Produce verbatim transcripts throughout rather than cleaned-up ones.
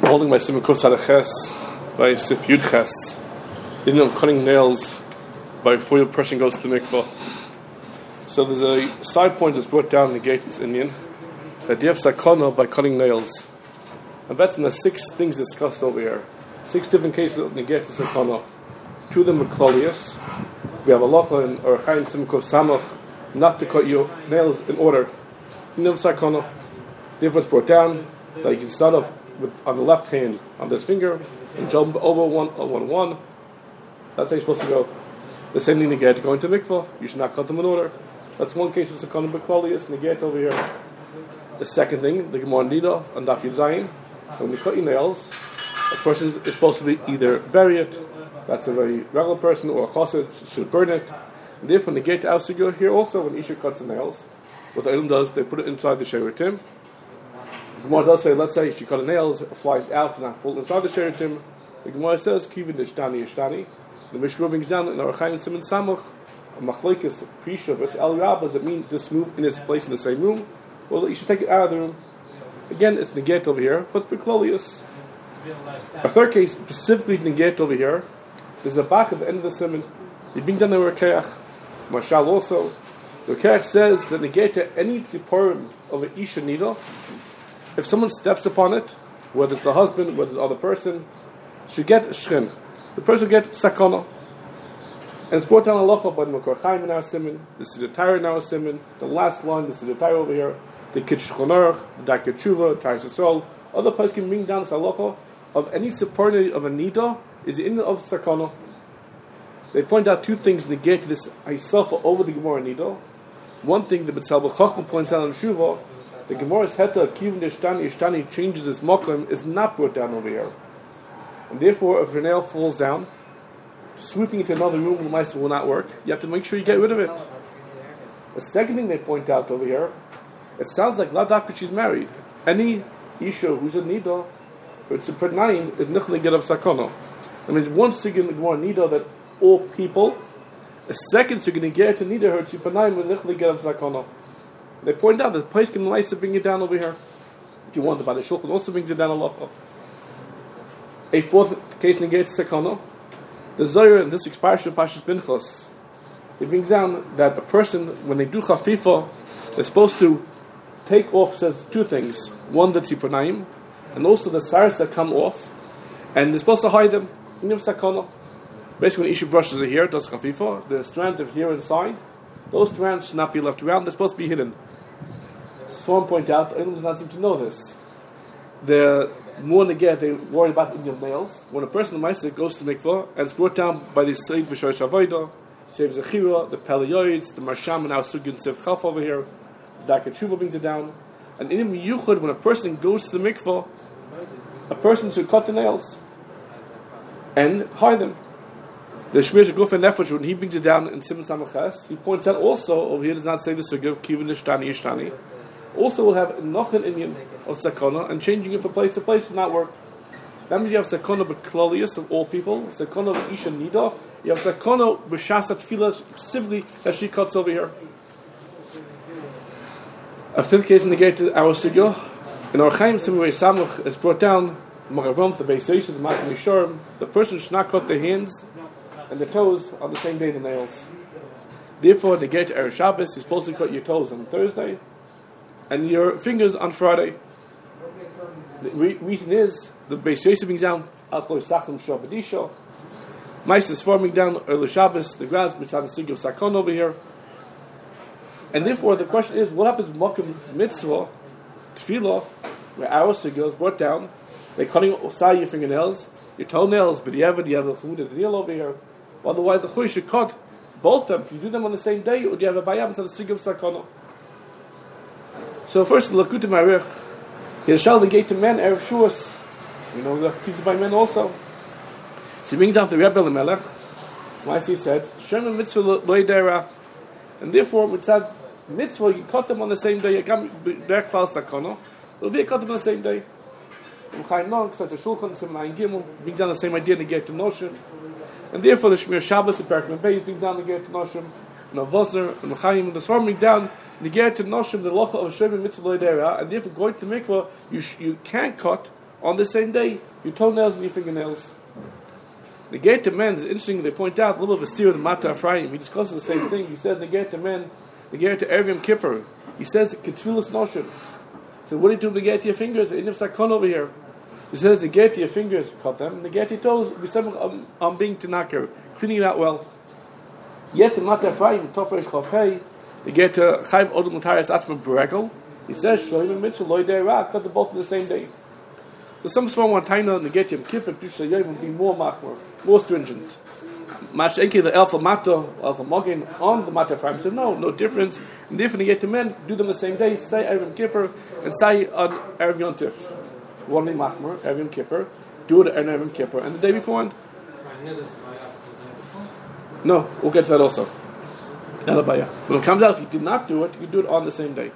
We're holding by Simon Kuf Ches, by Sif Yud Ches, the end of cutting nails by before the person goes to the mikvah. So there's a side point that's brought down in the gate of this Indian, that you have sakana by cutting nails. And that's in the six things discussed over here. Six different cases of negate to sakana. Two of them are klolius. We have halacha in Orach Chaim Simon Kuf Samach, not to cut your nails in order. You know sakana. Therefore it's brought down that you can start off with, on the left hand on this finger and jump over one on one one. That's how you're supposed to go. The same thing negate going to mikvah. You should not cut them in order. That's one case of sakana b'klolius negate over here. The second thing, the Gemara Nida on Daf Yud Zayin, when you cut your nails, a person is supposed to be either bury it, that's a very regular person, or a chassid should burn it. And therefore negate to Ausugya here also when Isha cuts the nails. What the Ilm does, they put it inside the Sheratim. The Gemara does say, let's say she cut the nails, it flies out and not fall inside the Sheratim. The Gemara says, Kivin Ishtani Ishtani. The Mishnah brings down in Orach Chaim Simon Samach, a machlekes prisha versus el rabba. Does it mean this move in its place in the same room? Well, you should take it out of the room. Again, it's negate over here, but it's beklolius. A third case, specifically negate over here, there's a bach at the end of the simon. You bring down the rekeach. Mashal also. The rekeach says that negate to any tziporim of an isha needle. If someone steps upon it, whether it's the husband, whether it's the other person, should get shchin. The person will get sakana. And it's brought down halacha by the Makor Chaim in our simon, the Siddur Torah in our simon, the last line, the Siddur Torah over here, the Kitch Chonorach, the Dakar Tshuva, Taris Yisrael. Other places can bring down this halacha of any supporting of a nida is in of sakana. They point out two things negate this Haisafa over the Gemara nida. One thing the B'tzal B'chachma points out in Shuva, the Gemara's heta kivin ishtani ishtani changes its makom is not brought down over here, and therefore if a nail falls down, sweeping into another room the mice will not work. You have to make sure you get rid of it. The second thing they point out over here, it sounds like ladaka she's married. Any isha who's a nida, it's a pernayim is nichli get of sakana. I mean, one second more nida that all people. A second second get to nida her to pernayim with nichli get of sakana. They point out that the place can nice to bring it down over here. If you want to buy the shulchan, also brings it down a lot. A fourth case negates sakana. The Zohar in this expression, Pashas Pinchas, it brings down that a person, when they do chafifa, they're supposed to take off, says two things. One, the tziponayim, and also the saris that come off, and they're supposed to hide them. In sakana. Basically, when Isha brushes her hair, does chafifa, the strands of hair inside, those strands should not be left around, they're supposed to be hidden. Someone point out, anyone does not seem to know this. The more they get, they worry about the Indian nails. When a person in Maisa goes to mikvah, and it's brought down by the Seif V'Shosh Avodah, Seif Zechira, the Peleioids, the Marsham, and our Sugin Seif Chaf over here, the Dakar Tshuva brings it down. And in Yuchud, when a person goes to the mikvah, a person should cut the nails and hide them. The Shmir Shaguf and Nefesh, when he brings it down in Simon Samachas, he points out also, over here does not say the Sugya of Kivin Ishtani Ishtani, also will have Nochin Indian of sakana, and changing it from place to place does not work. That means you have sakana b'klolius of all people, sakana b'isha nida, you have sakana b'shasat tefillah specifically that she cuts over here. A fifth case in the gate to our sugya, in Orach Chaim Simon Samach is brought down, Magavam, the Beis Yosef, the Makom Yisharim, the person should not cut the hands and the toes on the same day the nails. Therefore, the gate to Erev Shabbos, you're supposed to cut your toes on Thursday and your fingers on Friday. The re- reason is the Beis Yosef brings down Aslo Sachim Shabadisha. Mice is forming down early Shabbos, the grass mitzvah the Sugya of Sakon over here. And therefore, the question is, what happens with Makom Mitzvah, Tefillah, where our Sugya is brought down? They're cutting aside your fingernails, your toenails, but you have you have a food and a nail over here. Otherwise, the Chuy should cut both of them. If you do them on the same day, or do you have a bayam to the Sugya of Sakon? So first, the Lakutim Arich, he shall negate to men Erev Shuas. You know, the teaches by men also. So he brings down the Rebbe Lemelech. Why he said, Shem mitzvah loydera, and therefore mitzvah mitzvah you cut them on the same day. You can't their klal sakana. It'll be cut them on the same day. Chaim Non, such a Shulchan, Simon Gimel, brings down the same idea negate to Noshim, and therefore the Shmir Shabbos, the Perkman Beis, brings down negate to Noshim. And Avosner and Chaim, the Svarm bring down negate to Noshim the locha of Shem mitzvah loydera, and therefore going to mikvah you sh- you can't cut on the same day, your toenails and your fingernails. The Negate to men is interesting. They point out a little bit of a steer in the Mata Ephraim. He discusses the same thing. He said Negate to men, Negate to Erev Kippur. He says the Ketfilas Noshim. So what do you do Negate to your fingers? In Sakon over here. He says Negate to your fingers, cut them. Negate to your toes. We said I'm, I'm being Tanakar, cleaning it out well. Yet the Mata Ephraim, Tofresh Chafhei, Negate to Chayv Odom Mutaris Asma Berekel. He says Shloim and Mitzvah Loy De'Ra, cut them both on the same day. So some small one taina Negate Yom Kippur Kedusha Yom would be more machmor, more stringent. Mashenki the Alpha Mata, Alpha Mogin on the Mata Ephraim said no, no difference. And if Negate to men, do them the same day. Say Erev Yom Kippur and say on Erev Yom Tif. One day machmor, Erev Yom Kippur, do it on Erev Yom Kippur, and the day beforehand. No, we'll get to that also. When it comes out, if you did not do it, you do it on the same day.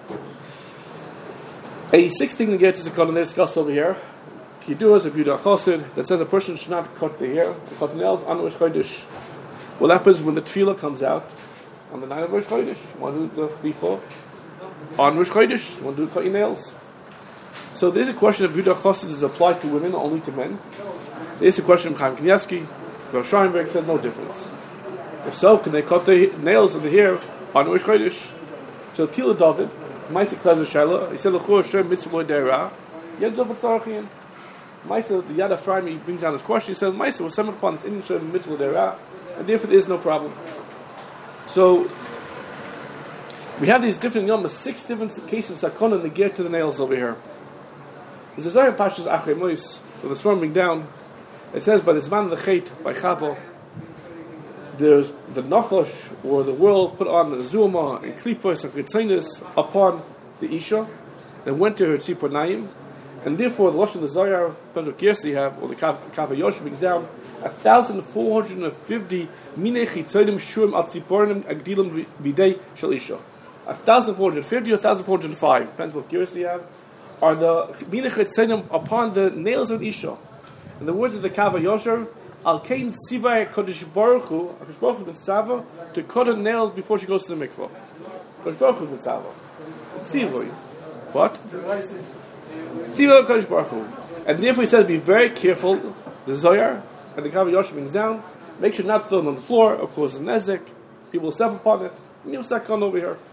A sixth thing to get is a column discussed over here. Kidduah is a Yehuda Chosid that says a person should not cut the hair, cut the nails on Rosh Chodesh. What happens when the tefillah comes out on the night of Rosh Chodesh? One do the before on Rosh Chodesh. One do cut your nails. So there's a question of Yehuda Chosid is applied to women or only to men. There's a question of Chaim Kanievsky. Rosh Scheinberg said no difference. If so, can they cut the nails and the hair on Rosh Chodesh? So Tila David. Maisa Klezer Shaila, he said, L'chor Shem Mitzvah De'era, Yed Zov Tzarchian. Maisa, the Yad Ephraim, he brings down his question, he says, Maisa was summoned upon this Indian Shem Mitzvah De'era, and therefore there is no problem. So, we have these different yomas, six different cases that come and get to the nails over here. There's a Zohar Pashas Achrei Mois, with the swarming down, it says, by the Zman of the Chet, by Chavo, there's the Nachash, or the world, put on the Zuma and Klipos and Chitzinus upon the Isha, and went to her Tzipor Naim, and therefore the Lashon of the Zohar, Pedro Kirsi have, or the Kava Yosh brings down, one thousand four hundred fifty Minei Chitzonim Shurim Al Tziporim Agdilim Bidei Shal Isha. one thousand four hundred fifty or one thousand four hundred five, depends what Kirsi have, are the Minei Chitzonim upon the nails of Isha. In the words of the Kava Yosher, Al Kain Tzivay Kodesh Baruch Hu, Kodesh Baruch Hu Mitzvah, to cut her nails before she goes to the mikvah. Kodesh Baruch Hu Mitzvah. Tzivay. What? Tzivay Kodesh Baruch Hu. And therefore he said, be very careful, the Zohar, and the Kav Yosh brings down, make sure not to throw them on the floor, or cause a nezek, people will step upon it, and you'll start coming over here.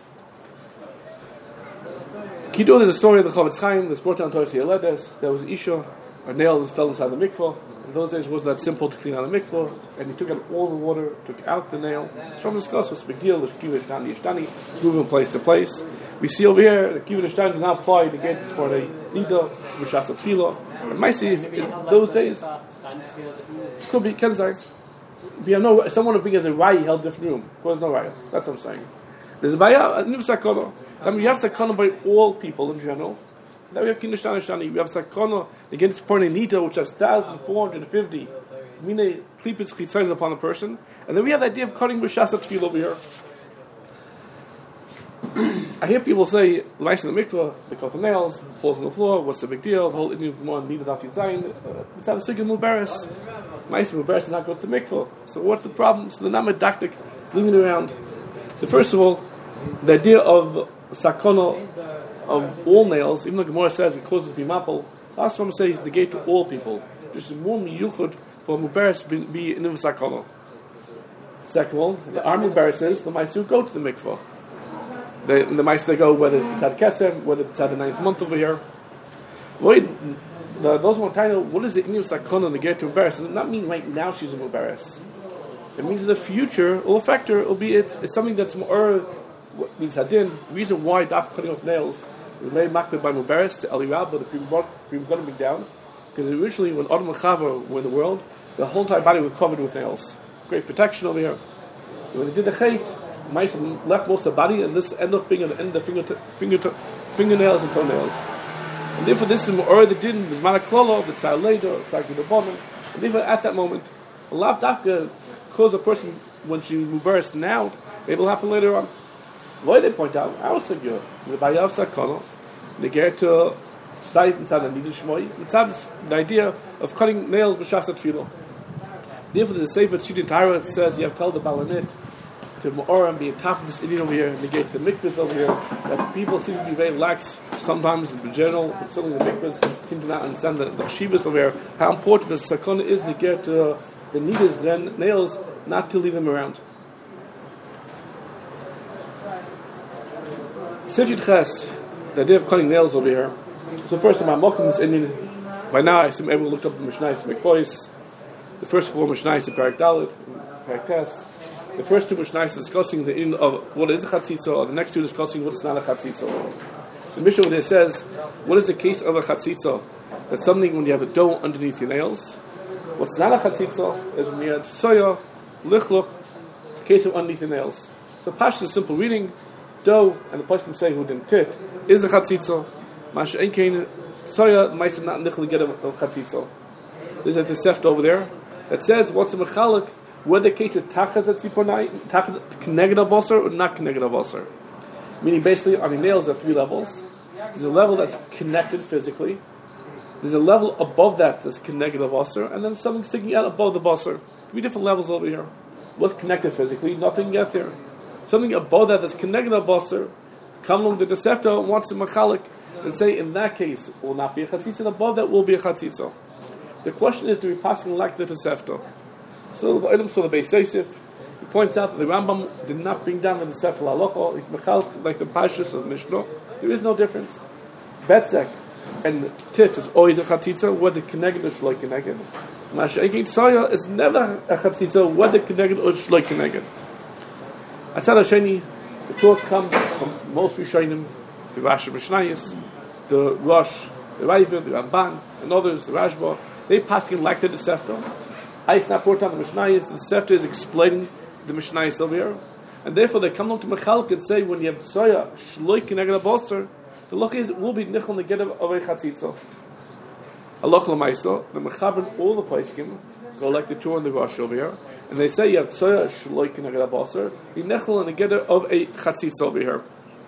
Kidduah, there's a story of the Chavetz Chaim, that's brought down to us here, there was Isha, a nail that fell inside the mikvah. In those days, it wasn't that simple to clean out a mikvah, and he took out all the water, took out the nail. It's from the discuss, it's a big deal. The kibbutz shtani shtani, it's moving from place to place. We see over here the kibbutz shtani does not apply to get this for the nida, mishas tefillah. And might see if in those days could be kenzai. We have no someone who brings a raya held different room. There's no raya. That's what I'm saying. There's a baya, a new sakana. I mean, you have sakana by all people in general. Now we have Kiddush Shtani. We have Sakana against Pornanita, which has one thousand four hundred fifty Mine Klipis Chitzayin upon a person. And then we have the idea of cutting B'Shas HaTefillah over here. I hear people say, lice in the mikvah, they cut the nails, falls on the floor, what's the big deal? The whole Indian Gemara needed off Yitzayin. It's not a single Mubaris. Lice in Mubaris is not go to the mikvah. So what's the problem? So the Namadaktik leaving around. So first of all, the idea of Sakana of all nails, even though Gemara says it causes bimapel, last one says the gate to all people. Just more miyuchud for mubaris be, be in the sakana. Second one, the army mubaris says the mice who go to the mikvah. The, the mice they go whether it's at kesem, whether it's at the ninth month over here. Wait, the, those one kind of what is the inu sakana and the gate to mubaris? Does not mean right now she's a mubaris. It means in the future it will affect her. It'll be it's, it's something that's more what means hadin. The reason why daf cutting off nails was made makbid by Mubaris to Elirab, but the people brought people got him down because originally when Adam and Chava were in the world, the whole entire body was covered with nails. Great protection over here. When they did the chait, mice left most of the body, and this ended up being at the end of the finger, finger, fingernails and toenails. And therefore, this is more the din the manaklolo, the tzar later, the tzar the bottom. And therefore, at that moment, a lav dafka cause a person when she Mubaris now, it will happen later on. Why they point out our sugya, the bayav sakana, they get to state inside the nidin shmoi. It's the idea of cutting nails b'shas tefillah. Therefore, the Sefer Tzidin Tahara says you have to tell the balanit to Ma'or and be on top of this Indian over here, and negate the mikvahs over here, that people seem to be very lax sometimes in general, but certainly the mikvahs seem to not understand the, the chivas over here, how important the sakona is to negate uh, the needles, then nails, not to leave them around. Sif Yud Ches, the idea of cutting nails over here. So first of all, I'm welcome this Indian. By now, I assume everyone looked up the Mishnayos to make voice. The first four Mishnayos in Parak Dalet, Parak Tes. The first two Mishnayos discussing the in of what is a chatzitza, or the next two discussing what's not a chatzitza. The Mishnah there says, what is the case of a chatzitza? That's something when you have a dough underneath your nails. What's not a chatzitza is when you have soya, lichluch, the case of underneath your nails. So Pash is a simple reading. Dough, and the person say who didn't tit, is a chatzitza. Masha Enkein, soya, might not nickel get a chatzitza. There's a Tosefta over there that says what's a mechalik, whether the case is tachas at ziponai, tachas connected a basar or not connected a basar. Meaning basically on the nails there are three levels. There's a level that's connected physically. There's a level above that that's connected a basar, and then something sticking out above the basar. Three different levels over here. What's connected physically? Nothing yet there. Something above that that's connected to basar, come along the Tosefta wants to machalik and say in that case it will not be a chatzitza, and above that will be a chatzitza. The question is, do we pass in like the Tosefta? So the item so the Beis Yosef, he points out that the Rambam did not bring down the Tosefta halacha. He's machalik like the Pashas of Mishnah. There is no difference. Betzek and tit is always a chatzitza, whether connected or shloi connected. Masha'ekin soya is never a chatzitza, whether connected or shloi connected. Atzad Hasheni, the Torah comes from most Rishonim, the Rashi Mishnayos, the Rosh, the Raiva, the Ramban, and others, the Rashba. They pass in like the Tosefta. I not brought down the Mishnayos. The Tosefta is explaining the Mishnayos over here, and therefore they come along to Mechalek and say when you have soya shloi kineged basar, the look is will be nichel negative of a chatzitza. Allah l'maisdo, the Mechaber all the Paiskim go like the Torah and the Rosh over here. And they say you have tzoya shloi kineged basar, the nechel and the gather of a chatzitza over here.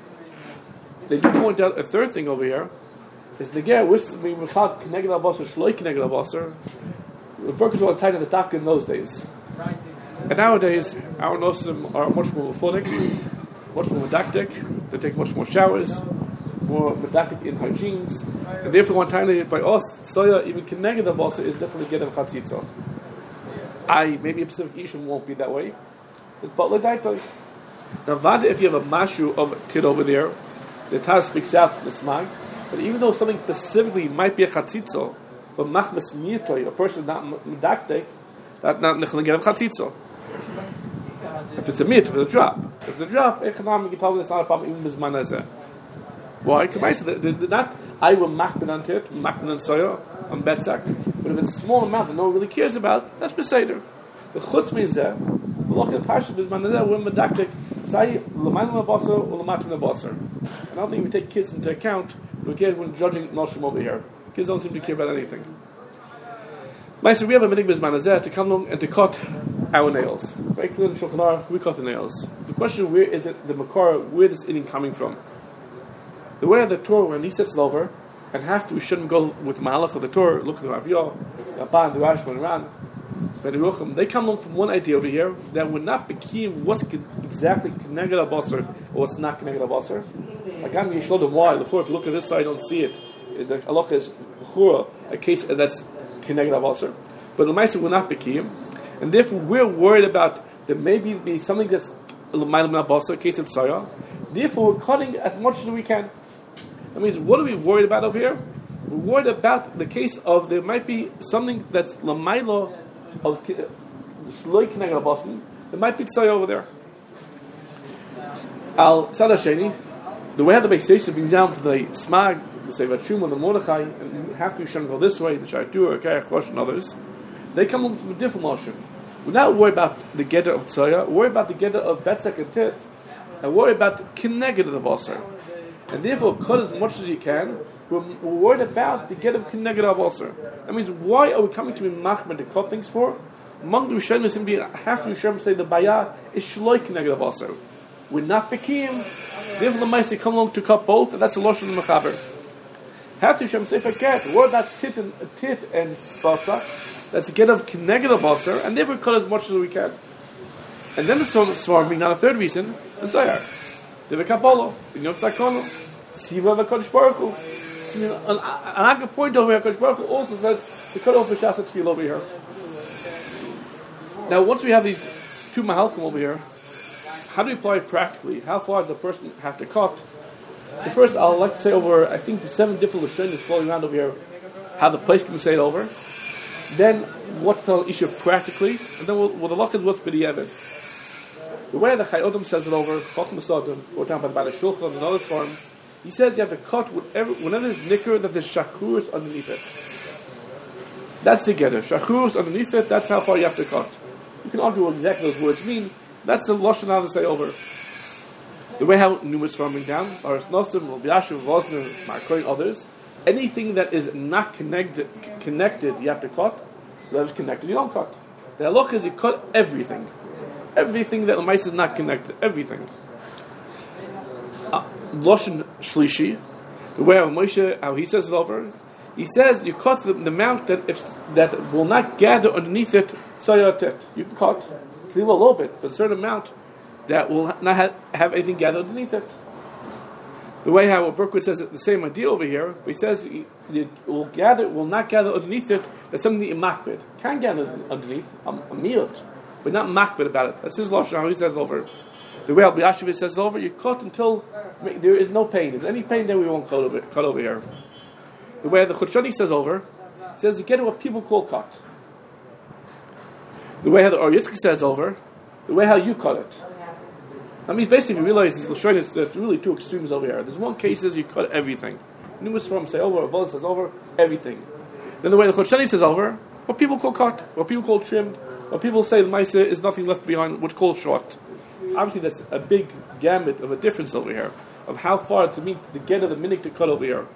They do point out a third thing over here is the ger with the mechad kineged basar shloi kineged basar. The workers were tight in the dafka in those days, and nowadays our nosim are much more methodic, much more medactic. They take much more showers, more medactic in hygienes, and therefore one time by us tzoya even kineged basar is definitely gather of chatzitza. I maybe a Pacific Isham won't be that way. It's Butler Daitoi. Now, Vada, if you have a mashu of tit over there, the Taz speaks out to the smag. But even though something specifically might be a chatzitzo, but machmas mirtoi, a person is not medaktek, that's not nechel get of chatzitzo. If it's a mit, if it's a drop, if it's a drop, echanam you probably it's not a problem even bizman hazeh. Why? Because I said they're not. I will machman on tit, machman on soya, on betzak. But if it's a small amount that no one really cares about, that's beseder. The chutz means that the loch of the parsha is manazeh when medaktik say l'mayim lebasar or l'matim lebasar. And I don't think we take kids into account when judging noshim over here. Kids don't seem to care about anything. Ma'aser, we have a minig bizmanazeh to come along and to cut our nails. Very clear in Shulchan Aruch, we cut the nails. The question: where is it the makara? Where is this eating coming from? The way of the Torah when he sits over. And have to, we shouldn't go with Mahalach of the Torah, look at the Rav Yah, the Rabban, the Rashba, and Ran, the Ruchim. They come along from one idea over here that would not be key in what's exactly connected al basar or what's not connected al basar. Like I'm going to show them why. Before, if you look at this side, you don't see it. The halacha is a case that's connected al basar. But the Maisa will not be key. And therefore, we're worried about there may be something that's l'maylam al basar, a case of Tzaya. Therefore, we're cutting as much as we can. That means, what are we worried about over here? We're worried about the case of there might be something that's l'maylo of shloi kineged basar. There might be tzaya over there. Al tzad hasheni, the way how the Beis Yosef brings down from the smag, the Sefer Shuma, the Mordechai, and you have to shouldn't go this way, the Shaitur, Kerech, Rosh, and others. They come along from a different motion. We're not worried about the geder of tzaya. We're worried about the geder of betzek and tit, and worry about kineged of the basar. And therefore, cut as much as you can. We're, we're worried about the get of Kineged Basar. That means, why are we coming to be machmer to cut things for? Among the Rishonim, simply have to Rishonim say the Bayah is Shloi Kineged Basar. We're not Bekim. Therefore, the Maisi come along to cut both, and that's the Lashon of the Mechaber. Have to Rishonim say, forget, what about tit and tit and Basar? That's a get of Kineged Basar, and therefore cut as much as we can. And then the swarming, not a third reason, the Zohar. The Vekapolo, the Yom Tzakono, Siva V'Kodesh Baruch Hu. An Aga point over here, Kodesh Baruch Hu also says to cut off the Shas Tefillah over here. Now, once we have these two Mahalchim over here, how do we apply it practically? How far does the person have to cut? So first, I'd like to say over, I think the seven different Lashonis floating around over here, how the place can say it over. Then, what to tell Isha practically, and then we'll, we'll the look at what's B'di'evet. The way the Chai Odom says it over, Chacham Sodom, we're talking about the Shulchan and another form, he says you have to cut whatever, whenever there's nicker, that there's shakurus underneath it. That's together. Shakurus underneath it, that's how far you have to cut. You can argue what exactly those words mean. That's the Lashon how to say over. The way how numerous farming down, or Nosim, Yashuv, Vosner, Markoy, others, anything that is not connected, connected, you have to cut. That is connected, you don't cut. The halach is you cut everything. Everything that the mice is not connected. Everything. Uh, Lashon Shlishi, the way how Moshe, how he says it over, he says you cut the, the amount that if that will not gather underneath it, sayatet. You can cut, a little bit, but a certain amount that will not have, have anything gathered underneath it. The way how Berkowitz says it, the same idea over here, but he says it will gather, will not gather underneath it. That's something that makbid can gather underneath a, a meal, but not makbid about it. That's his lashon how he says it over. The way Al B'Yashiv says it over, you cut until there is no pain. If there's any pain, then we won't cut over, cut over here. The way the Chudshani says over, it says to get what people call cut. The way how the Or Yitzchak says over, the way how you cut it. That means basically you realize these Lashonis, there's really two extremes over here. There's one case is you cut everything. Numerous forms say over, Abel says over, everything. Then the way the Chudshani says over, what people call cut, what people call trimmed, what people say the Maisa is nothing left behind, what's called short. Obviously that's a big gamut of a difference over here, of how far to meet the get of the minute to cut over here.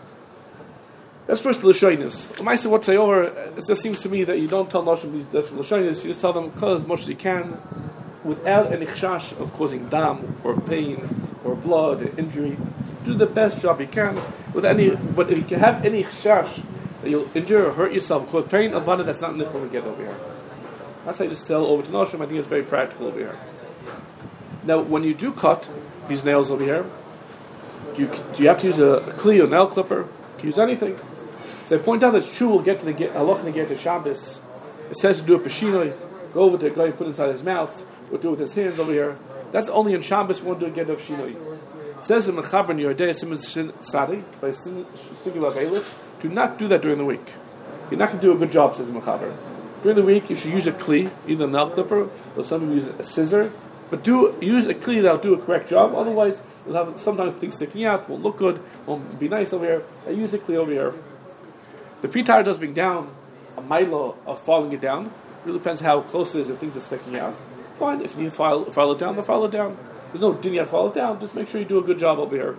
That's first the Lashonis. The Maisa what say over, it just seems to me that you don't tell Nashim these Lashonis, you just tell them cut as much as you can, without any chash of causing dam or pain or blood or injury. Do the best job you can with any. But if you can have any chash that you'll injure or hurt yourself, cause pain, avada, that's not nichol to get over here. That's how you just tell over to Nashim. I think it's very practical over here. Now, when you do cut these nails over here, do you, do you have to use a, a kli or nail clipper? Can you use anything? So I point out that Shu will get to the halach and get to Shabbos. It says to do a peshinoi, go over to the guy, put it inside his mouth, or do it with his hands over here. That's only in Shabbos we want to do a get of shinoi. It says in Mechaber in your day, Simon Sadi, by Stigula Bailiff, do not do that during the week. You're not going to do a good job, says Mechaber. During the week, you should use a kli, either a nail clipper, or some use a scissor, but do use a kli that'll do a correct job. Otherwise, you'll have sometimes things sticking out, won't look good, won't be nice over here. I use a kli over here. The pitar does bring down a milo of falling it down. It really depends how close it is if things are sticking out. Fine, if you need to file, file it down, then file it down. There's no din yet, file it down. Just make sure you do a good job over here.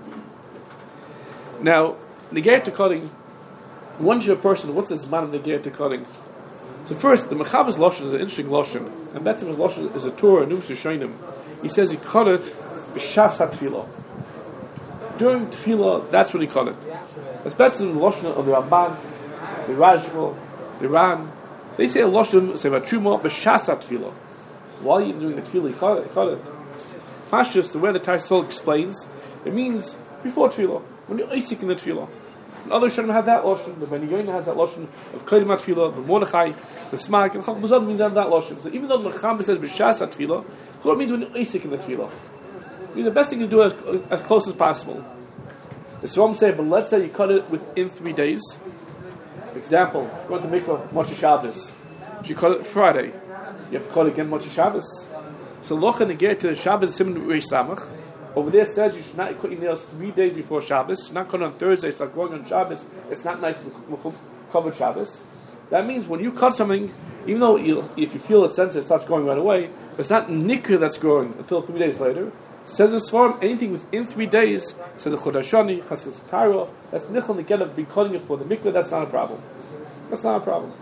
Now, negate to cutting. Once you're a person, what's this man of negate to cutting? So first, the Mechaber's Lashon is an interesting Lashon. And Betzim's Lashon is a Torah, Nums Yishayim. He says he cut it b'shas ha-tefillah. During tefillah, that's when he cut it. That's Betzim's Lashon of the Ramban, the Rashba, the Ran. They say a Lashon, say about Truma, b'shas ha-tefillah. While you're doing the tefillah, you cut it. Cut it. Pashtus, the way the Taisol explains, it means before tefillah, when you're Isik in the tefillah. And other Shem have that Lashon. The Ben Yoina has that Lashon of Kaimat tefillah, the Mordechai, the Smag, and Chacham Bazad means that that Lashon. So even though the Mecham says b'shas ha-tefillah, it means when you're Isik in the tefillah. I mean, the best thing to do is as, as close as possible. The Shalom say, but let's say you cut it within three days. For example, if you're going to make a Moshe Shabbos, you cut it Friday. You have to call it again Moshe Shabbos. So Locha Negeh to Shabbos Siman Reish Samach. Over there says you should not cut your nails three days before Shabbos. Not cut on Thursday. It's like going on Shabbos. It's not nice to cover Shabbos. That means when you cut something, even though you, if you feel a sense it starts growing right away, it's not nikr that's growing until three days later. It says in Sfarim, anything within three days, says the Chodashani, Chaskas Taro, that's nichel negeh be cutting it for the mikveh. That's not a problem. That's not a problem.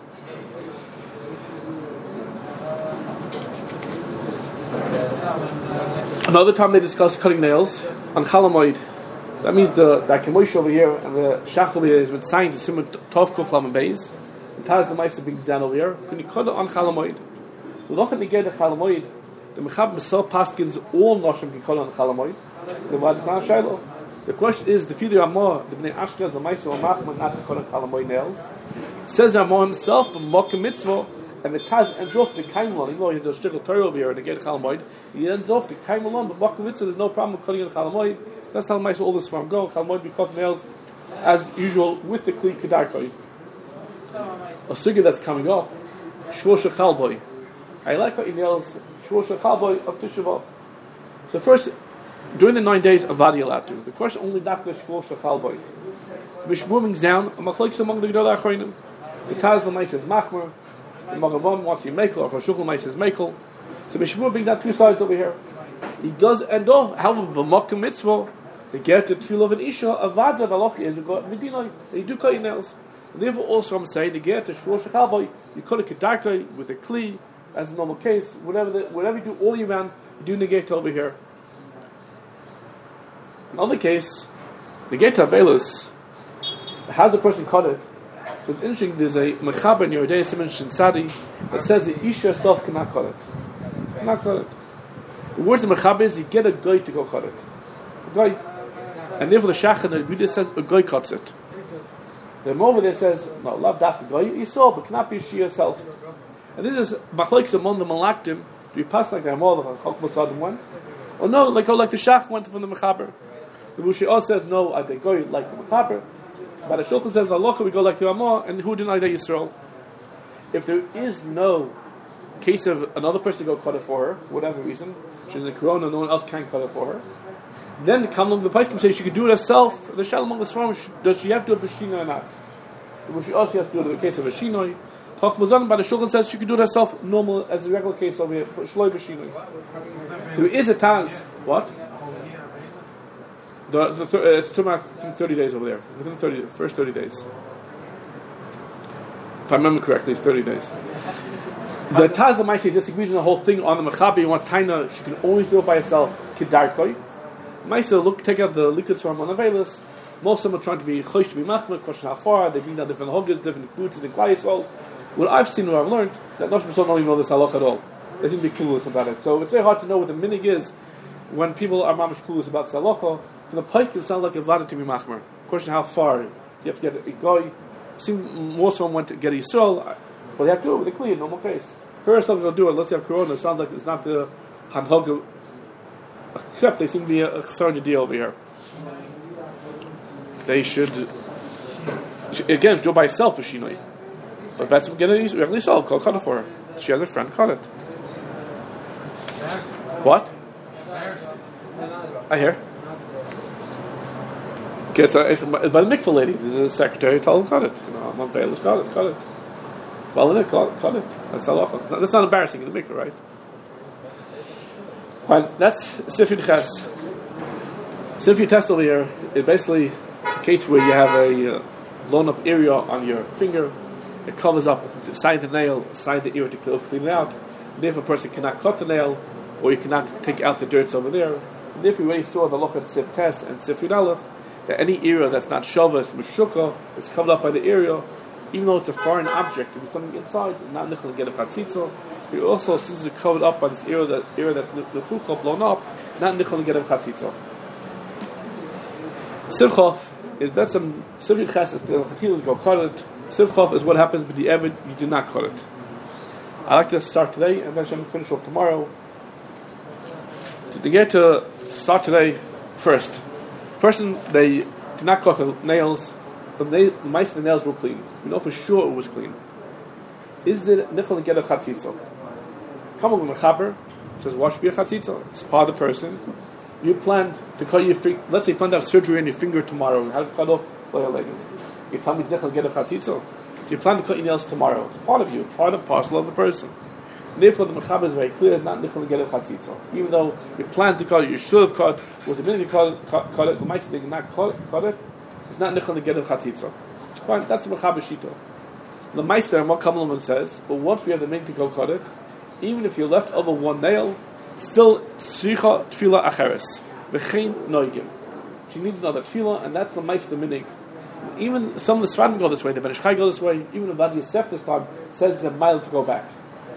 Another time they discuss cutting nails on Chalamoid. That means the the Kemosh over here and the Shach over here is with signs of similar Tov Kuf Lamed Beis. The Taz the Meister brings down over here. When you cut it on Chalamoid, the Locha Negeh the Chalamoid, The Mechaber himself paskins all Noshim can call on Chalamoid. The word is not Shiloh. The question is, the Fili Ramah, the Bnei Ashkenaz, the Meister Machman, not to call on Chalamoid nails. Says Ramah himself, but Mokim Mitzvah, and the Taz ends off the Kaimlon, even though he does Shtickle Torah over here and again Chalamoid, he ends off the Kaimlon, but Mokim Mitzvah, there's no problem with calling on Chalamoid. That's how Meister all this from go. Chalamoid be cut nails as usual with the Kli Kedarkoi. A figure that's coming up, Shvur Shechalboi. I like how he nails Shvur Shechalboi of Tisha B'Av. So first, during the nine days, Avad you're allowed to. The question only Dr. Shvur Shechalboi. Mishmuming down, a machlokes among the Gedolei Achronim. The Taz L'may says Machmer, the Magavam wants to be Mekel, or Choshuch L'may says Mekel. So Mishmuming brings down two sides over here. He does end off, however, B'Mokim Mitzvah, the get the Tefillah of an Isha, Avad that Allah is, you got Medina, they do cut your nails. And therefore also I'm saying, the get the Shvur Shechalboi, you cut a Kedarkoi with a Kli, as a normal case, whatever the, whatever you do all year round, you do negate over here. Another case, the Gate Abelis, how does the person cut it? So it's interesting, there's a Mechaber in Yeridei Simon Shinsadi that says the Isha herself cannot cut it. Cannot cut it. The words of Mechaber is you get a guy to go cut it. A guy. And therefore the Shach and the Buddha says a guy cuts it. The over there says, no, love that's the guy you saw, but cannot be she herself. And this is Machlokes among the Malaktim. Do we pass like the Hamal that Chok Mosadim went? Or no, like how like the Shach went from the Mechaber. The Rushi also says no, I go like the Mechaber. But the Shulchan says Halacha we go like the Ramah, and who denied that Yisrael? If there is no case of another person to go cut it for her, for whatever reason, she's in the Corona, no one else can cut it for her. Then the Kamlam the Paiskim say she could do it herself. The Shalom among the Sfarim, does she have to do a Bashina or not? The Rushi also has to do it in the case of a Shinoi. Chok Mosadim, but the Shulchan says she could do it herself, normal as a regular case over here. Shloi Bashina. There is a Taz. What? The, the, uh, it's two months, thirty days over there. Within thirty, first thirty days. If I remember correctly, thirty days. The Taz L'maisi disagrees on the whole thing on the Mechaber. He wants Taina, she can always do it by herself. Kedarkoi. Maisa, look, take out the liquids from Monavelis. Most of them are trying to be chosh to be machmer, question how far, they bring down different hogas, different boots, and quiet. Well, what I've seen, what I've learned, that Nosh B'Sol don't even know this halach at all. They seem to be clueless about it. So it's very hard to know what the minig is when people are mamish clueless about this halacha. For the pike, it sounds like a vada to be machmer. Question how far you have to get a guy. Seem most of them went to get a Yisrael, but they have to do it with a clear, normal case. First, I'm going to do it unless you have corona. It sounds like it's not the hanhoga. Except they seem to be a, a certain deal over here. They should, again, do it by herself, but she know. But that's get a regular Yisrael, call cut it for her. She has a friend, cut it. What? I hear. Okay, it's, it's by the mikvah lady. The secretary told him cut it. You know, I'm on bail. Let's cut it. Cut it. Well, it cut, cut it. That's halacha. No, that's not embarrassing in the mikvah, right? Fine. That's Sifyud Ches. Sifyud Test over here is basically a case where you have a uh, blown up area on your finger. It covers up the side of the nail, side of the ear to clean it out. And therefore, a person cannot cut the nail, or you cannot take out the dirt over there. And if we already saw the loch at Sif Tes and Sifyud Aleph, that any area that's not shavas, meshukah, it's covered up by the area, even though it's a foreign object, if it's something inside, not nichel get a chatzitza. You also, since it's covered up by this area, that area that's the fucha blown up, not nichel get a chatzitza. Sivchov is that's some Sifyud Ches is the chatil go cut it. Sivchov is what happens with the evid you do not cut it. I like to start today and then I'm finish off tomorrow. To get to start today first. Person, they did not cut the nails, but they, most of the nails were clean. We know for sure it was clean. Is there nichel and get a chatzitza? Come on, Mechaber says, wash be a chatzitza. It's part of the person. You planned to cut your finger, let's say you planned to have surgery on your finger tomorrow and have it cut off by a leg. You tell me nichel get a chatzitza. You plan to cut your nails tomorrow. It's part of you, part and parcel of the person. Therefore, the Mechaber is very clear, not nichel get a chatzitza. Even though you planned to cut it, you should have cut, was the minute you cut, cut, cut it, the mice did not cut, cut it, it's not nichel get a chatzitza. Fine, that's the Mechaber shita. The Meister, what Kamalaman says, but once we have the minute to go cut it, even if you're left over one nail, still tzricha tefillah acheres, v'chein noigim. She needs another tefillah, and that's the Meister minig. Even some of the Sfadim go this way, the Ben Ish Chai go this way, even the Vad Yosef this time says it's a mile to go back.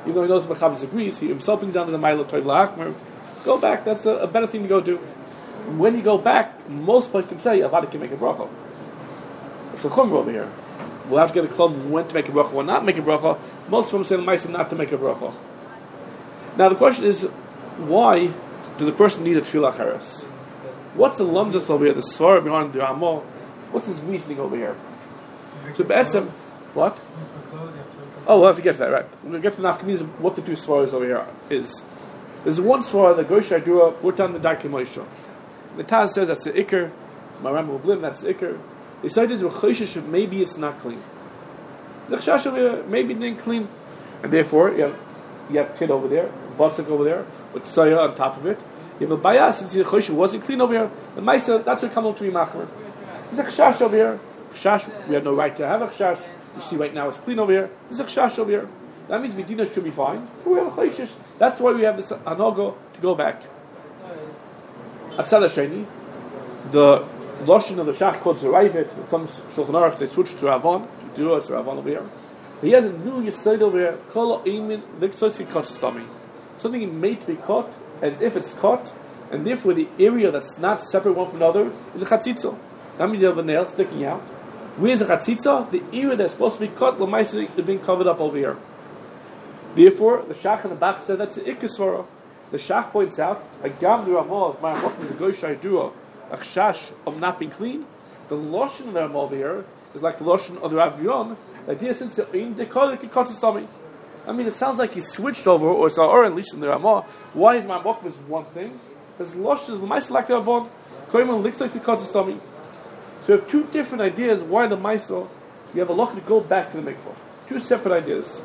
Even though he knows Mechab disagrees, he himself brings down to the Ma'ila Toiv La'achmer. Go back, that's a, a better thing to go do. When you go back, most places can say, Avada can make a bracha. It's a chumrah over here. We'll have to get a club when to make a bracha, when not make a bracha. Most of them say the Ma'isa not to make a bracha. Now the question is, why do the person need a tefillah acheres? What's the lumdus over here, the svara behind the Ramah? What's his reasoning over here? So Be'etzem, what? Oh, we'll have to get to that, right. We'll get to the nafkaminas of what the two svaras over here is. There's one svara, the Goy Shadura, brought down the Darkei Moshe. The Taz says that's the Iker, Maram will blim, that's the Iker. The side is Rechoshish, maybe it's not clean. The Chash over here, maybe it didn't clean. And therefore, you have, you have kid over there, Basik over there, with Saya on top of it. You have a Bayah, since the Rechoshish wasn't clean over here, the Maisa, that's what come up to be Machmer. There's a Chash over here. Chash, we have no right to have a Chash. You see right now it's clean over here. There's a Chash over here. That means Medina should be fine. We have a Choshish. That's why we have this Anogo to go back. Atzad Hasheni, the Lashon of the Shach called Zerayvit, some Shulchan Aruch, they switched to Ravon, to do it to Ravon over here. He has a new Yisrael over here, Kol Eimin Liksosi Kotzistami. Something made to be caught as if it's caught, and therefore the area that's not separate one from another is a Chatzitzo. That means you have a nail sticking out. Where's a Chatzitza? The area that's supposed to be cut, Lamaisa is being covered up over here. Therefore, the Shach and the Bach said that's the Ikesvara. The Shach points out, a Gam the Ramah, my Ramah, the Goy Shaydua, a Chash of not being clean. The Lashon of the Ramah over here is like the Lashon of the Rav Yon. The idea since the Ein Dekar, he cut his tummy. I mean, it sounds like he switched over, or it's or at least in the Ramah. Why is my Ramah is one thing? Because Lashon is the Ma'is like the Ravon. Koyman licks like he cut his tummy. So you have two different ideas why the Ma'is, you have a Lach to go back to the mikvah. Two separate ideas.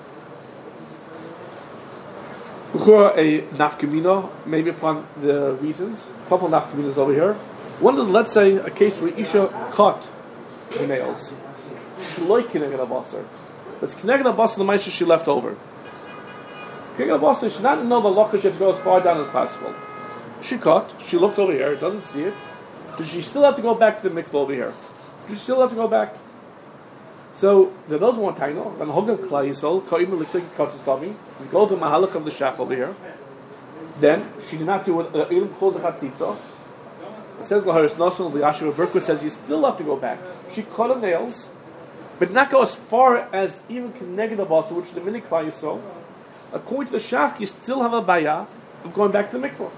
A nafkamina, maybe upon the reasons. A couple of nafkaminas over here. One is, let's say, a case where Isha cut the nails. Shloi kineged abasar. Let's kineged abasar the ma'aseh she left over. Kineged abasar, she not know the locha she has to go as far down as possible. She cut, she looked over here, doesn't see it. Does she still have to go back to the mikvah over here? Does she still have to go back? So, there those one taino, then Hogam Klal Yisrael, Ka'im Eliklik Katzistami, we go to the Mahalach of the Shach over here. Then, she did not do it, Ilim Kol the Chatzitza. It says, Laharis Nason, the Asher Berkut says, you still have to go back. She cut her nails, but not go as far as even Keneged Abasa, which is the Minik Klal Yisrael. According to the Shach, you still have a bayah of going back to the mikvah.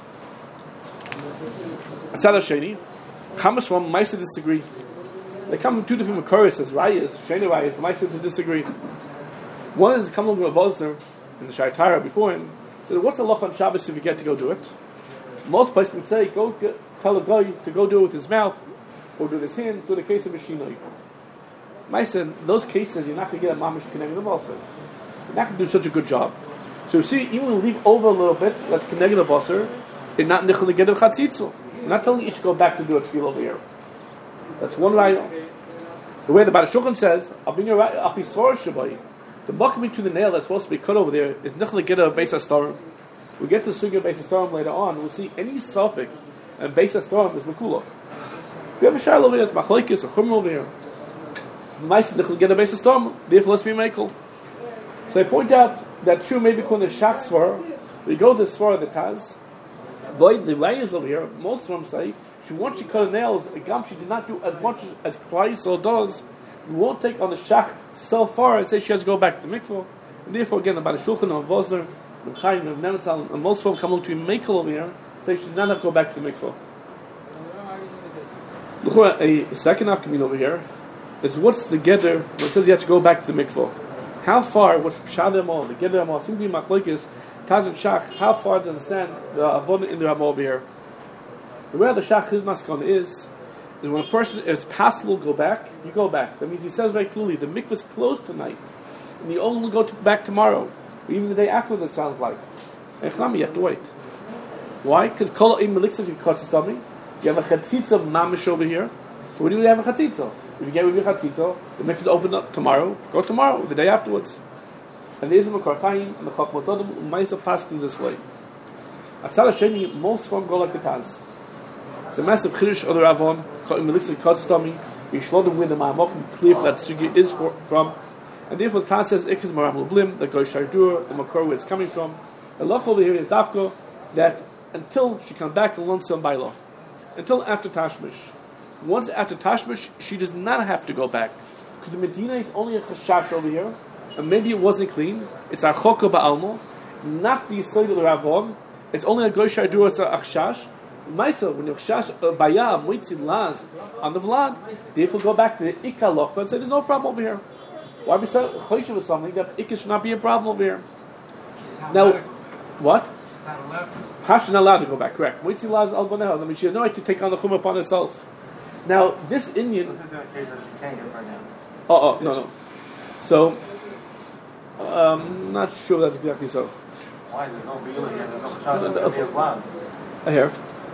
Asad Hasheni, Chamas from Maisa disagree. They come from two different Makoros as Rayas, Sheni Rayas, the Maisa to disagree. One is come along with Vosner in the Shaitara before him. So what's the loch on Shabbos if you get to go do it? Most places can say, go get, tell a guy to go do it with his mouth, or do with his hand, do the case of Mishinoi. Maisa, in those cases, you're not going to get a mamish connected them also. You're not going to do such a good job. So you see, even when we leave over a little bit, let's connect the basar, you're not nichel to get a chatzitzu. We're not telling you to go back to do a tefillah over here. That's one raya. The way the Baal Shulchan says, I'll bring you right up his svarah shabai. The bucket between the nail that's supposed to be cut over there is nichel to get a beis hastarim. We get to the sugya beis hastarim later on. We'll see any suffix and beis hastarim is makula. We have a shayla over here, it's machlokes, a chumrah over here. The mice nichel to get a beis hastarim. Therefore, let's be makel. So I point out that true maybe called the shach svarah. We go to the svarah the Taz. But the rayas over here, most of them say, she once she cut her nails, a gam she did not do as much as Klal Yisrael does. We won't take on the shach so far and say she has to go back to the mikvah. And therefore, again, about the shulchan of Vosner, the Chaim of Nemetzal, and most of them come along to be makel over here, say she does not have to go back to the mikvah. Look, a second afternoon over here is what's the geder when it says you have to go back to the mikvah. How far? What's pshad amal? The geder amal seems to be machlokes. Taz and Shach, how far to understand the avodah in the Ramah over here? The way the Shach his maskon is, is when a person is possible to go back, you go back. That means he says very clearly the mikvah is closed tonight, and you only go to, back tomorrow, or even the day after. That sounds like. And you have to wait. Why? Because kol ein melik says you cut his tummy. You have a chatzitza mamish over here. So when do you have a chatzitza? If you get with your chatzitza, the mikvah is open up tomorrow. Go tomorrow, the day afterwards. And there's a Makar Chaim, and the Chachmot Adam, and Maisa Paskins this way. Atzad Hasheni, most of them go like the Taz. It's a massive Chiddush of the Ravon, Ka'im Elixir Katztami, Yishlodim with the Ma'amokim, clear that Sugi is for, from, And therefore the Taz says Ikaz Maram Lublim, the Goy Shaidur, the Makor where it's coming from. The Lach over here is Dafko, that until she comes back and learns some Bailo. Until after Tashmish. Once after Tashmish, she does not have to go back. Because the Medina is only a Chashash over here, and maybe it wasn't clean. It's a Chokka Ba'almo, not the Yisrael of Ravog. It's only a Goy Shaidur as the Achshash. Maisa, when you Achshash Baya, Moitzid Laz, on the Vlad, therefore go back to the Ikka Lochva and say there's no problem over here. Why we say Choshev was something that Ikka should not be a problem over here? Now, what? Hash is not allowed to go back, correct. Moitzid Laz Al Bonehaz, I mean, she has no right to take on the Chum upon herself. Now, this Indian. Oh, oh, no, no. So, um, I'm not sure that's exactly so. Why? There's no Be'ila here, there's no Chashash, I hear.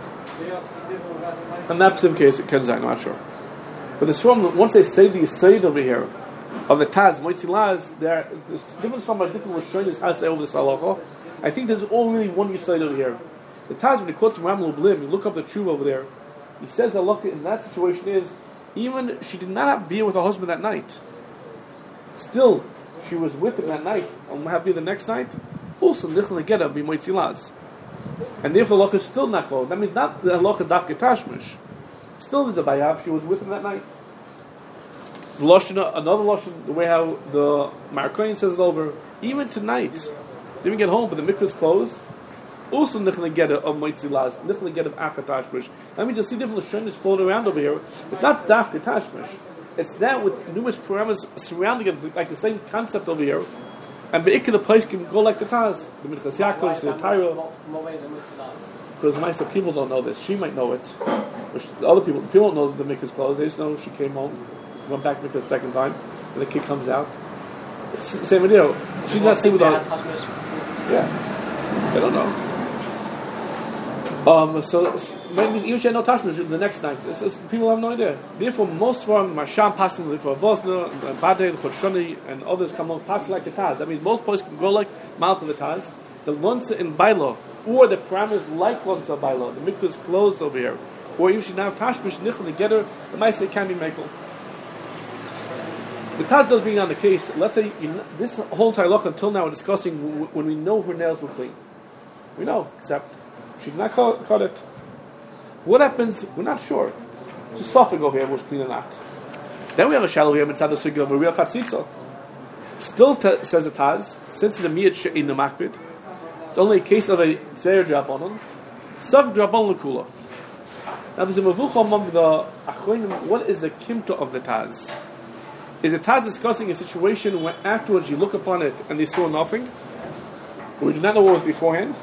In that specific case, it can say, I'm not sure. But the Swarm, once they say the Yisrael over here, of the Taz, Moitzi Laz, there's different from a different Rishonis, how to say over this halacha. I think there's only one Yisrael over here. The Taz, when he quotes from Ramlu Blim, you look up the Tshuva over there, he says the halacha in that situation is, even she did not have beer with her husband that night. Still, she was with him that night, and have beer the next night. Also, Nichel Negeda be Moitzi Laz. And therefore, the halacha is still not closed. That means not the halacha dafke tashmish. Still, there's a bayab. She was with him that night. The Lashon, another Lashon, the way how the Markoyin says it over, even tonight, didn't get home, but the mikvah is closed. Also, Nichel Negeda of Moitzi Laz, Nichel Negeda of Acha Tashmish. That means you'll see different Lashonis floating around over here. It's not dafke tashmish. It's that with numerous parameters surrounding it, like the same concept over here. And Be'ikah, the place can go like the Taz. The Minchas Yaakov, the Tyra. Because most people don't know this. She might know it. Which the other people, people don't know that the mikvah is closed. They just know she came home, went back to mikvah the second time, and the kid comes out. It's the same idea. She's not sleeping with all. Yeah. I don't know. Um, so, maybe even she had no tashmish the next night. It's, it's, people have no idea. Therefore, most of them, Marsham passing for Bosna, and Badeh, Chodshoni, and others come on passing like the Taz. That means most places can go like mouth of the Taz. The Lonsa in Bailo, or the parameters like Lonsa Bailo, the mikvah is closed over here. Or even she now tashmish, nichel, together, the Maisa can be mekel. The Taz does being on the case, let's say, you know, this whole entire loch until now we're discussing w- when we know her nails were clean. We know, except she did not cut, cut it. What happens? We're not sure. It's a suffix over here was clean or not. Then we have a shallow here inside the sugi of a real chatzitza. Still t- says the Taz, since the miyat she'in the makbid, it's only a case of a zeir drabonon, saf drabon lekula. Now there's a mavucha among the achronim. What is the kimta of the Taz? Is the Taz discussing a situation where afterwards you look upon it and they saw nothing, or we do not know what was beforehand?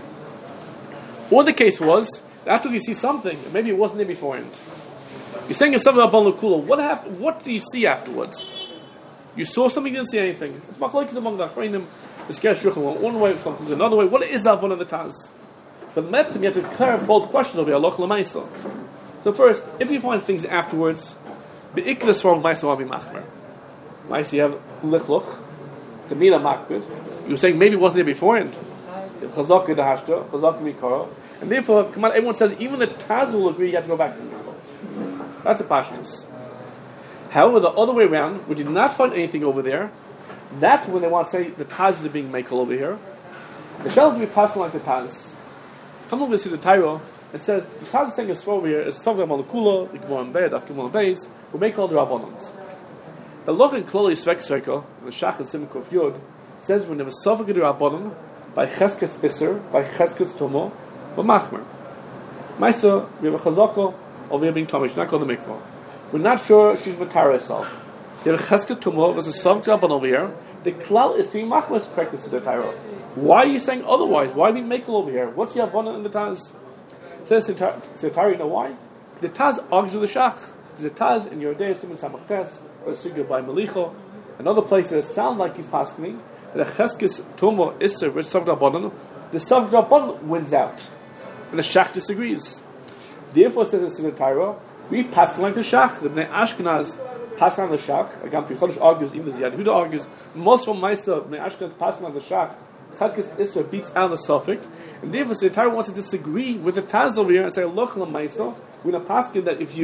Or the case was, after you see something, maybe it wasn't there beforehand. You're saying it's something about Lukula. What happened? What do you see afterwards? You saw something, you didn't see anything. It's machlokes among the Achreinim. The Skesh Shulchan one way, some comes another way. What is that one of the Taz? But the Metzim, you have to clarify both questions over here. Aloch l'maisa. So first, if you find things afterwards, the ikras from Maisa will be machmer. Maisa, you have lichluch, the mina makbid. You're saying maybe it wasn't there beforehand. Chazak the hashta, chazak mikara. And therefore, come on, everyone says even the Taz will agree you have to go back to the mikvah. That's a pashtus. However, the other way around, when you did not find anything over there, that's when they want to say the Taz is being makel over here. The shell to be possible like the Taz. Come over to the Tyro and says the Taz is saying it's over here. It's something about the Kula, the Gemara Bed, the Gemara Beis. We make all the Rabbanons. The Loch in Kloli Svek Sveka, the Shach and Simkov Yod, says when there was Sofag the Rabbanon by Cheskes Isser, by Cheskes Tomo, but Machmer. Maisa, we have a Chazaka, or we are being Tomish, not called the Mikvah. We're not sure she's Matara herself. The Cheskes Tomo was a Sofag Rabban over here. The Klal is to be Machmer's practice to the Tyro. Why are you saying otherwise? Why do we make it over here? What's the Rabbanon in the Taz? Says Sitari, you know why? The Taz argues with the Shach. There's a Taz in Yordei Simon Samachtes, or Sugya by Melicho, and other places that sound like he's paskening. The Cheskes Tomo Isser, which Sofag Rabbanon, the Sofag Rabbanon wins out. And the Shach disagrees. Therefore, says the Sitari, we pass like the Shach. The Bnei Ashkenaz pass on the Shach. Again, Pichodesh argues, even the Ziyad Yehuda argues, most of Meister, Bnei Ashkenaz pass on the Shach. Cheskes Isser beats out the Sofik. And therefore, the Torah wants to disagree with the Taz over here and say, Loch l'maisa, we're going to pass that if you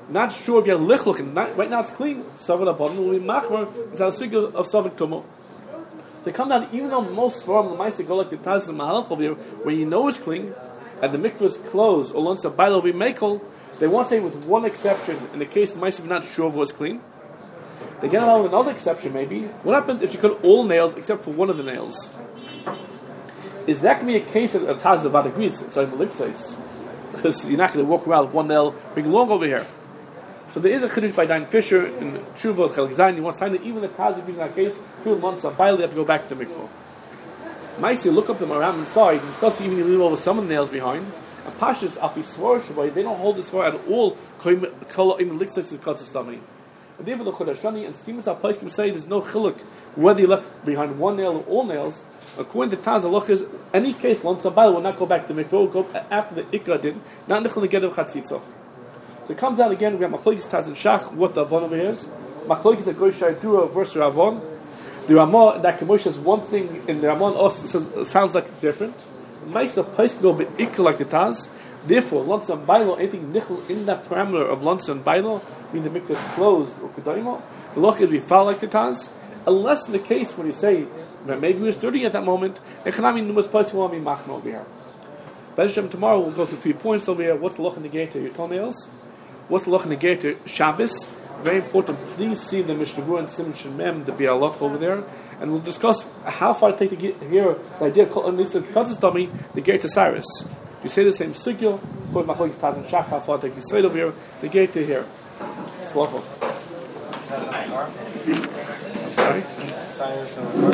not sure if you have lichluk, and not, right now it's clean. Savik abon will be machmer. It's a sukkah of savik tumo. So come down, even though most from the ma'aser go like the Taz and Mahalach over here, when you know it's clean, and the mikvah is closed, or once a baila will be makel, they won't say with one exception, in the case the ma'aser is not sure if it was clean. They get along with another exception maybe. What happens if you cut all nailed except for one of the nails? Is that going to be a case of a Taz of agrees? It's like Maliktais. Because you're not going to walk around with one nail being long over here. So there is a chiddush by Dan Fisher in Tshuva Chelik Zayin. You want to find that even the Taz agrees in that case, two months of bail, you have to go back to the mikvah. Ma'aser, look up them around inside, discuss even you leave over some of the nails behind. And Pashas, Api Svar Shabbai, they don't hold this far at all. Kol im Maliktais is Katzastami. And therefore the Chodashani and Steamers HaPais can say there's no chiluk whether you left behind one nail or all nails. According to Taz, Allah is any case, Lon Sabayla will not go back to the mikvah, will go after the Ikra did, not Nichel Neged of Chatzitza. So it comes out again, we have Machlokes Taz and Shach, what the Avon over here is. Machlokes that Goy Shaydura versus Avon. The Ramah, that Kemosh says one thing, in the Ramah also says, sounds like different. Most of the Pais go be Ikra like the Taz. Therefore, Lons and Bailo, anything nichel in that parameter of Lons and Bailo, meaning the mikvah is closed, or Kedaimo, the loch is we foul like the Taz, unless in the case when you say that maybe he was dirty at that moment, Echanami Numas Pais will be Machno over here. But tomorrow we'll go through three points over here. What's the loch in the gate to your toenails? What's the loch in the gate to Shabbos? Very important. Please see the Mishnah Berurah and Simon Shemem, the Bialoch over there, and we'll discuss how far it take to get here the idea of Nissan Katzatami, the gate to Cyrus. You say the same sugya, for Machlokes Taz and Shach, how far take you say it over here, the gate to here. It's lawful. Sorry?